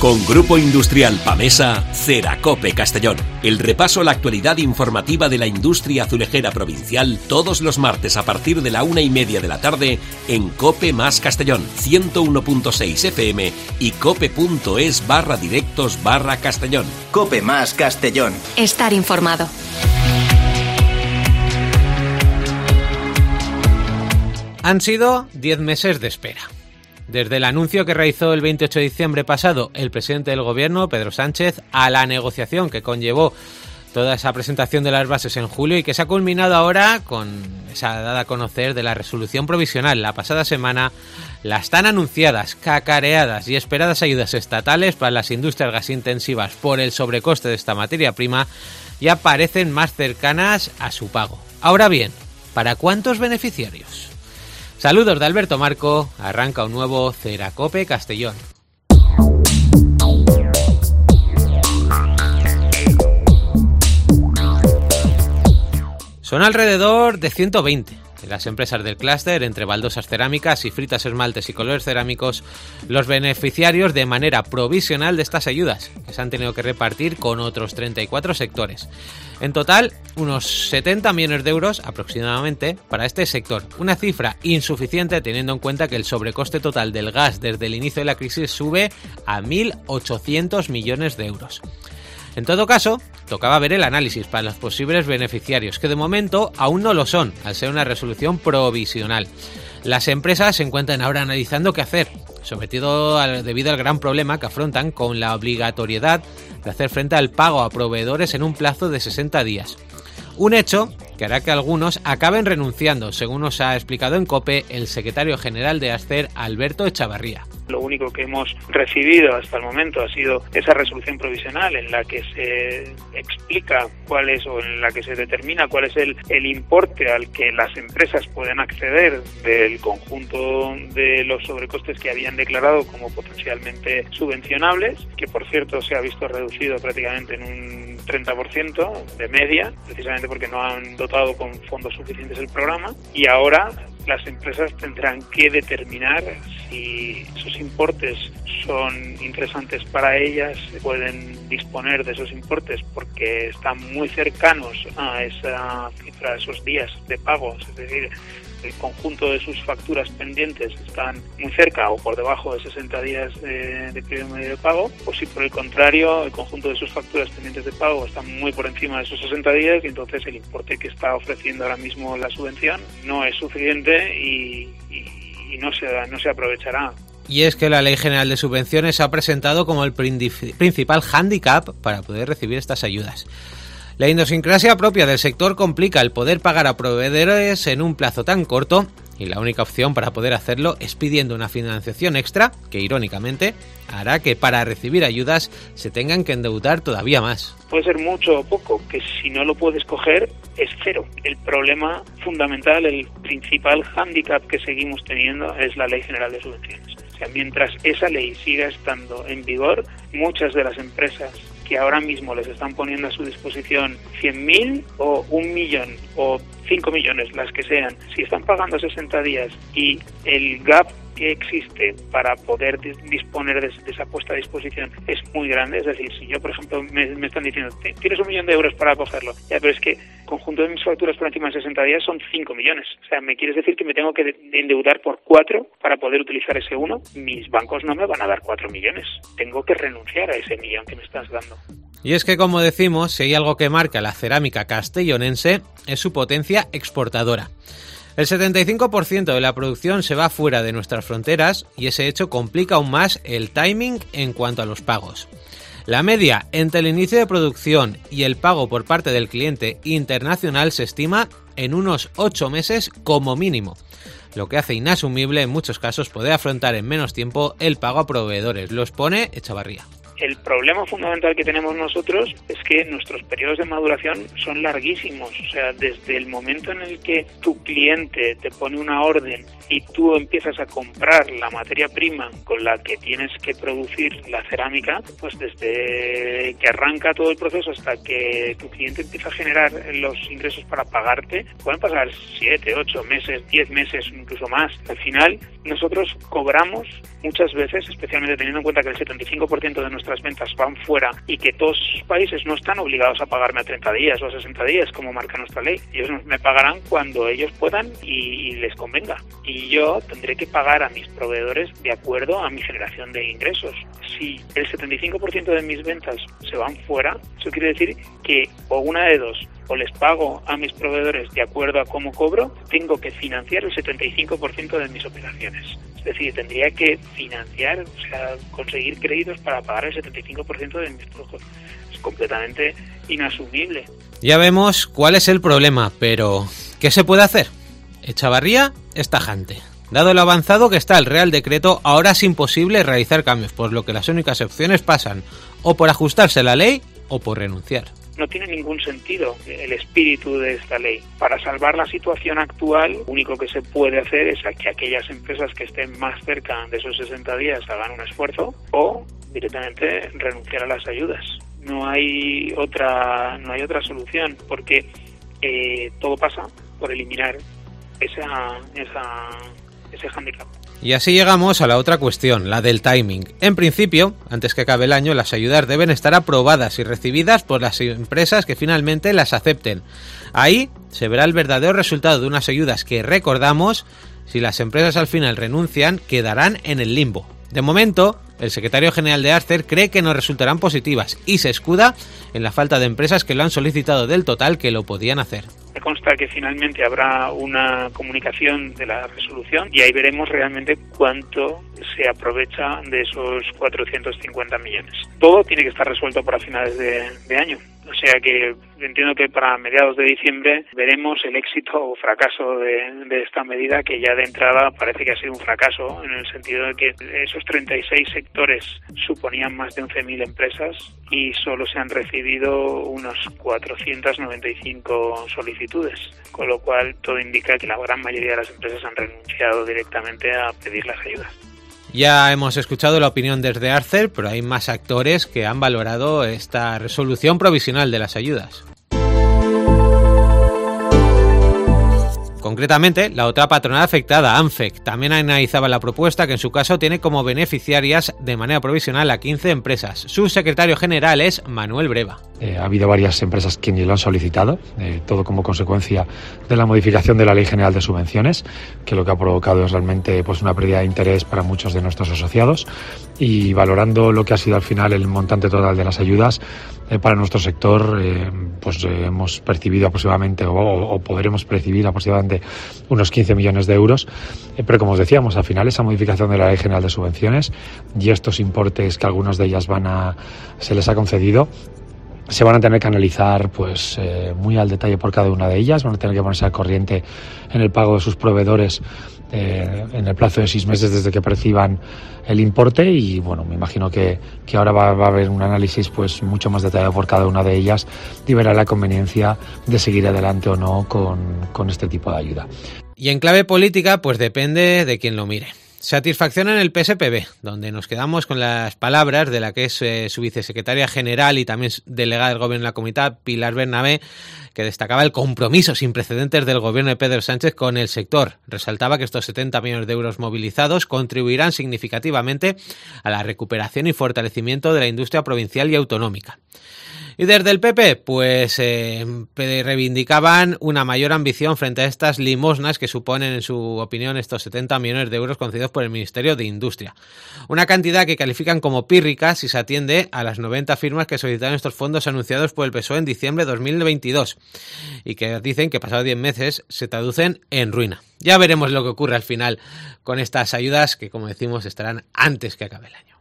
Con Grupo Industrial Pamesa, Ceracope Castellón. El repaso a la actualidad informativa de la industria azulejera provincial todos los martes a partir de la 1:30 de la tarde en Cope más Castellón, 101.6 FM y cope.es/directos/Castellón. Cope más Castellón. Estar informado. Han sido 10 meses de espera. Desde el anuncio que realizó el 28 de diciembre pasado el presidente del Gobierno, Pedro Sánchez, a la negociación que conllevó toda esa presentación de las bases en julio y que se ha culminado ahora con esa dada a conocer de la resolución provisional la pasada semana, las tan anunciadas, cacareadas y esperadas ayudas estatales para las industrias gasintensivas por el sobrecoste de esta materia prima ya parecen más cercanas a su pago. Ahora bien, ¿para cuántos beneficiarios? Saludos de Alberto Marco, arranca un nuevo Ceracope Castellón. Son alrededor de 120 las empresas del clúster, entre baldosas cerámicas y fritas, esmaltes y colores cerámicos, los beneficiarios de manera provisional de estas ayudas, que se han tenido que repartir con otros 34 sectores. En total, unos 70 millones de euros aproximadamente para este sector, una cifra insuficiente teniendo en cuenta que el sobrecoste total del gas desde el inicio de la crisis sube a 1.800 millones de euros. En todo caso, tocaba ver el análisis para los posibles beneficiarios, que de momento aún no lo son, al ser una resolución provisional. Las empresas se encuentran ahora analizando qué hacer, sobre todo debido al gran problema que afrontan con la obligatoriedad de hacer frente al pago a proveedores en un plazo de 60 días. Un hecho que hará que algunos acaben renunciando, según nos ha explicado en COPE el secretario general de ASCER, Alberto Echavarría. Lo único que hemos recibido hasta el momento ha sido esa resolución provisional en la que se explica cuál es, o en la que se determina cuál es el importe al que las empresas pueden acceder del conjunto de los sobrecostes que habían declarado como potencialmente subvencionables, que por cierto se ha visto reducido prácticamente en un 30% de media, precisamente porque no han dotado con fondos suficientes el programa, y ahora las empresas tendrán que determinar si esos importes son interesantes para ellas, pueden disponer de esos importes porque están muy cercanos a esa cifra, a esos días de pago, es decir, el conjunto de sus facturas pendientes están muy cerca o por debajo de 60 días de periodo medio de pago, o si por el contrario el conjunto de sus facturas pendientes de pago están muy por encima de esos 60 días y entonces el importe que está ofreciendo ahora mismo la subvención no es suficiente y no se aprovechará. Y es que la Ley General de Subvenciones se ha presentado como el principal hándicap para poder recibir estas ayudas. La idiosincrasia propia del sector complica el poder pagar a proveedores en un plazo tan corto y la única opción para poder hacerlo es pidiendo una financiación extra que, irónicamente, hará que para recibir ayudas se tengan que endeudar todavía más. Puede ser mucho o poco, que si no lo puedes coger es cero. El problema fundamental, el principal hándicap que seguimos teniendo es la Ley General de Subvenciones. O sea, mientras esa ley siga estando en vigor, muchas de las empresas que ahora mismo les están poniendo a su disposición 100.000 o 1 millón o 5 millones, las que sean, si están pagando 60 días y el gap que existe para poder disponer de esa puesta a disposición es muy grande, es decir, si yo, por ejemplo, me están diciendo, tienes 1 millón de euros para cogerlo, ya, pero es que el conjunto de mis facturas por encima de 60 días son 5 millones, o sea, ¿me quieres decir que me tengo que endeudar por 4 para poder utilizar ese 1? Mis bancos no me van a dar 4 millones, tengo que renunciar a ese millón que me estás dando. Y es que, como decimos, si hay algo que marca la cerámica castellonense es su potencia exportadora. El 75% de la producción se va fuera de nuestras fronteras y ese hecho complica aún más el timing en cuanto a los pagos. La media entre el inicio de producción y el pago por parte del cliente internacional se estima en unos 8 meses como mínimo, lo que hace inasumible en muchos casos poder afrontar en menos tiempo el pago a proveedores, lo expone Echavarría. El problema fundamental que tenemos nosotros es que nuestros periodos de maduración son larguísimos. O sea, desde el momento en el que tu cliente te pone una orden y tú empiezas a comprar la materia prima con la que tienes que producir la cerámica, pues desde que arranca todo el proceso hasta que tu cliente empieza a generar los ingresos para pagarte, pueden pasar 7, 8 meses, 10 meses, incluso más. Al final, nosotros cobramos muchas veces, especialmente teniendo en cuenta que el 75% de nuestras ventas van fuera y que todos esos países no están obligados a pagarme a 30 días o a 60 días, como marca nuestra ley. Ellos me pagarán cuando ellos puedan y les convenga. Y yo tendré que pagar a mis proveedores de acuerdo a mi generación de ingresos. Si el 75% de mis ventas se van fuera, eso quiere decir que o una de dos, o les pago a mis proveedores de acuerdo a cómo cobro, tengo que financiar el 75% de mis operaciones. Es decir, tendría que financiar, o sea, conseguir créditos para pagar el 75% de mis flujos. Es completamente inasumible. Ya vemos cuál es el problema, pero ¿qué se puede hacer? Echavarría es tajante. Dado lo avanzado que está el Real Decreto, ahora es imposible realizar cambios, por lo que las únicas opciones pasan o por ajustarse a la ley o por renunciar. No tiene ningún sentido el espíritu de esta ley. Para salvar la situación actual, lo único que se puede hacer es que aquellas empresas que estén más cerca de esos 60 días hagan un esfuerzo o directamente renunciar a las ayudas. No hay otra solución, porque todo pasa por eliminar ese hándicap. Y así llegamos a la otra cuestión, la del timing. En principio, antes que acabe el año, las ayudas deben estar aprobadas y recibidas por las empresas que finalmente las acepten. Ahí se verá el verdadero resultado de unas ayudas que, recordamos, si las empresas al final renuncian, quedarán en el limbo. De momento, el secretario general de Arcer cree que no resultarán positivas y se escuda en la falta de empresas que lo han solicitado del total que lo podían hacer. Me consta que finalmente habrá una comunicación de la resolución y ahí veremos realmente cuánto se aprovecha de esos 450 millones. Todo tiene que estar resuelto para finales de año. O sea que entiendo que para mediados de diciembre veremos el éxito o fracaso de esta medida, que ya de entrada parece que ha sido un fracaso, en el sentido de que esos 36 sectores suponían más de 11.000 empresas y solo se han recibido unos 495 solicitudes, con lo cual todo indica que la gran mayoría de las empresas han renunciado directamente a pedir las ayudas. Ya hemos escuchado la opinión desde Arcer, pero hay más actores que han valorado esta resolución provisional de las ayudas. Concretamente, la otra patronal afectada, ANFEC, también analizaba la propuesta, que en su caso tiene como beneficiarias de manera provisional a 15 empresas. Su secretario general es Manuel Breva. Ha habido varias empresas quienes lo han solicitado, todo como consecuencia de la modificación de la Ley General de Subvenciones, que lo que ha provocado es realmente una pérdida de interés para muchos de nuestros asociados, y valorando lo que ha sido al final el montante total de las ayudas, para nuestro sector hemos percibido aproximadamente o podremos percibir aproximadamente unos 15 millones de euros, pero como os decíamos, al final esa modificación de la Ley General de Subvenciones y estos importes que algunas de ellas se les ha concedido, se van a tener que analizar muy al detalle por cada una de ellas, van a tener que ponerse al corriente en el pago de sus proveedores en el plazo de 6 meses desde que perciban el importe, y bueno, me imagino que ahora va a haber un análisis mucho más detallado por cada una de ellas y verá la conveniencia de seguir adelante o no con este tipo de ayuda. Y en clave política, depende de quién lo mire. Satisfacción en el PSPB, donde nos quedamos con las palabras de la que es su vicesecretaria general y también delegada del Gobierno en la Comunitat, Pilar Bernabé, que destacaba el compromiso sin precedentes del Gobierno de Pedro Sánchez con el sector. Resaltaba que estos 70 millones de euros movilizados contribuirán significativamente a la recuperación y fortalecimiento de la industria provincial y autonómica. Y desde el PP, reivindicaban una mayor ambición frente a estas limosnas que suponen, en su opinión, estos 70 millones de euros concedidos por el Ministerio de Industria. Una cantidad que califican como pírrica si se atiende a las 90 firmas que solicitaron estos fondos anunciados por el PSOE en diciembre de 2022 y que dicen que pasados 10 meses se traducen en ruina. Ya veremos lo que ocurre al final con estas ayudas que, como decimos, estarán antes que acabe el año.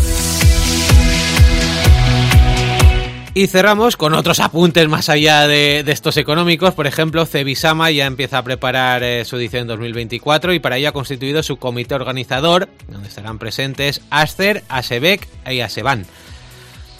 Y cerramos con otros apuntes más allá de estos económicos. Por ejemplo, Cebisama ya empieza a preparar su edición 2024 y para ello ha constituido su comité organizador, donde estarán presentes Arcer, ASEBEC y ASEBAN.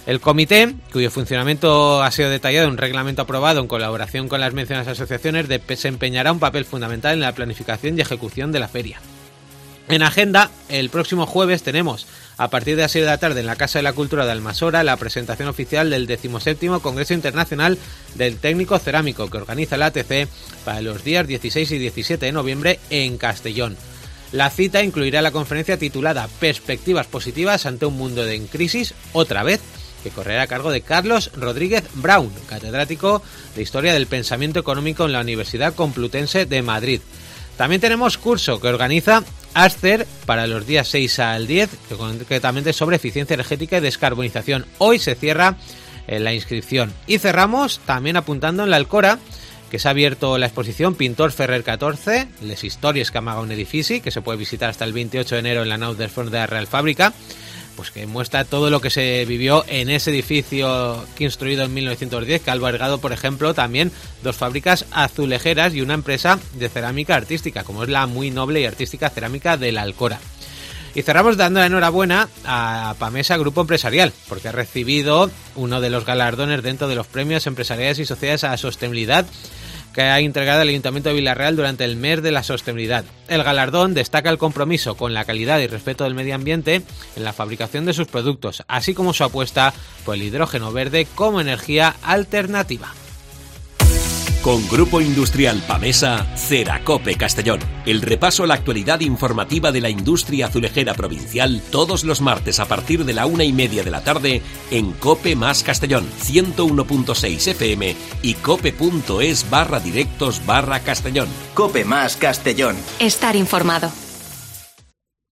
El comité, cuyo funcionamiento ha sido detallado en un reglamento aprobado en colaboración con las mencionadas asociaciones, desempeñará un papel fundamental en la planificación y ejecución de la feria. En agenda, el próximo jueves tenemos, a partir de las 6 de la tarde, en la Casa de la Cultura de Almasora, la presentación oficial del 17º Congreso Internacional del Técnico Cerámico, que organiza la ATC para los días 16 y 17 de noviembre en Castellón. La cita incluirá la conferencia titulada Perspectivas positivas ante un mundo en crisis, otra vez, que correrá a cargo de Carlos Rodríguez Brown, catedrático de Historia del Pensamiento Económico en la Universidad Complutense de Madrid. También tenemos curso que organiza Aster para los días 6 al 10, concretamente sobre eficiencia energética y descarbonización. Hoy se cierra la inscripción. Y cerramos también apuntando en la Alcora, que se ha abierto la exposición Pintor Ferrer 14, les històries que amaga un edifici, que se puede visitar hasta el 28 de enero en la nau del Forn de la Real Fàbrica, pues que muestra todo lo que se vivió en ese edificio construido en 1910, que ha albergado, por ejemplo, también 2 fábricas azulejeras y una empresa de cerámica artística, como es la muy noble y artística Cerámica de la Alcora. Y cerramos dando la enhorabuena a Pamesa Grupo Empresarial, porque ha recibido uno de los galardones dentro de los premios empresariales y sociedades a la sostenibilidad que ha entregado el Ayuntamiento de Vila-real durante el mes de la sostenibilidad. El galardón destaca el compromiso con la calidad y respeto del medio ambiente en la fabricación de sus productos, así como su apuesta por el hidrógeno verde como energía alternativa. Con Grupo Industrial Pamesa, Ceracope Castellón. El repaso a la actualidad informativa de la industria azulejera provincial todos los martes a partir de la 1:30 de la tarde en Cope más Castellón, 101.6 FM y cope.es/directos/Castellón. Cope más Castellón. Estar informado.